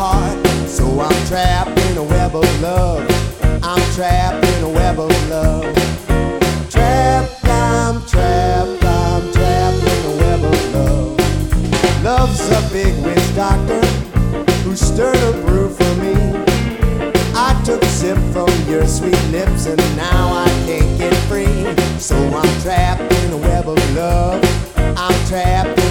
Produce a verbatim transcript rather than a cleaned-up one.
heart. So I'm trapped in a web of love. I'm trapped in a web of love. Trapped, I'm trapped, I'm trapped in a web of love. Love's a big witch doctor who stirred a brew for me. I took a sip from your sweet lips and now I can't get free. So I'm trapped in a web of love. I'm trapped